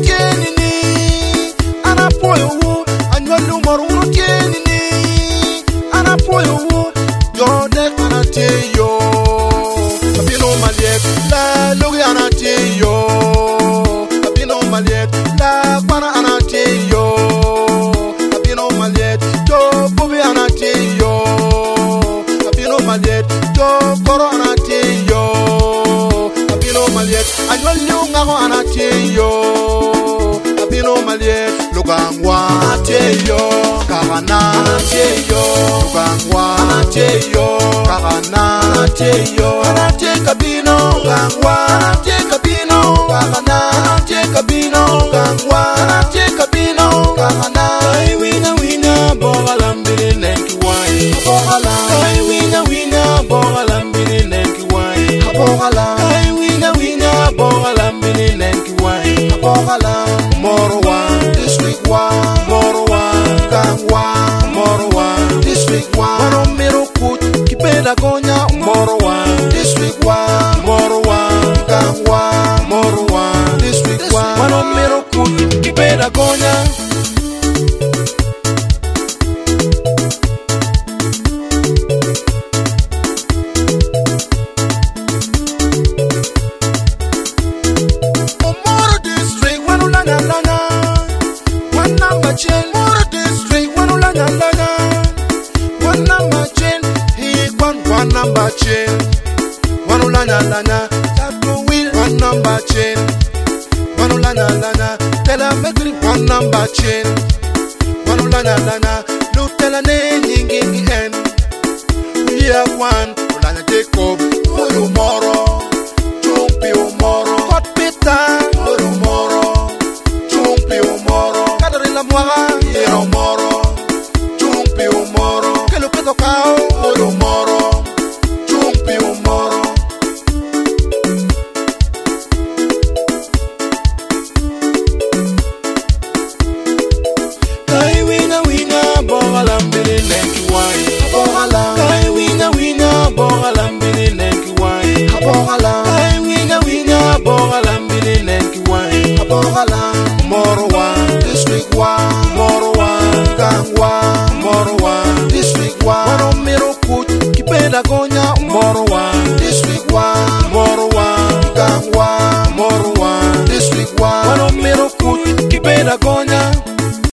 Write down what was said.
tieni ni ana poyo anwalu moru tieni ni ana poyo jode ana teyo abino maliek la logi ana teyo abino maliek la para ana teyo abino maliek to bobe ana teyo abino maliek to koro ana teyo abino maliek anwalu ngago ana teyo abino maliek lugangwa teyo kagana teyo lugangwa teyo kagana teyo anate kabino lugangwa anate kabino kagana anate kabino lugangwa anate kabino kagana ai wina wina bogalambili nenki wai bogala ai wina wina bogalambili nenki wai bogala ai wina wina bogalambili nenki wai bogala morwa district wa morwa gangwa morwa district wa mero kut kipenda gonya morwa district wa morwa gangwa morwa district wa mero kut kipenda gonya chain, more district, one number chain, he one number chain, one lana, tattoo wheel, one number chain, one lana, telemetry, one number chain, one lana, no telanning end. We have one, lana take up, tomorrow, tomorrow, hot pita, tomorrow, tomorrow. La moira quiero moro chumpi un moro que lo que tocao oro moro chumpi un moro kai wina bogalambili nenki wai bogala kai wina bogalambili nenki wai bogala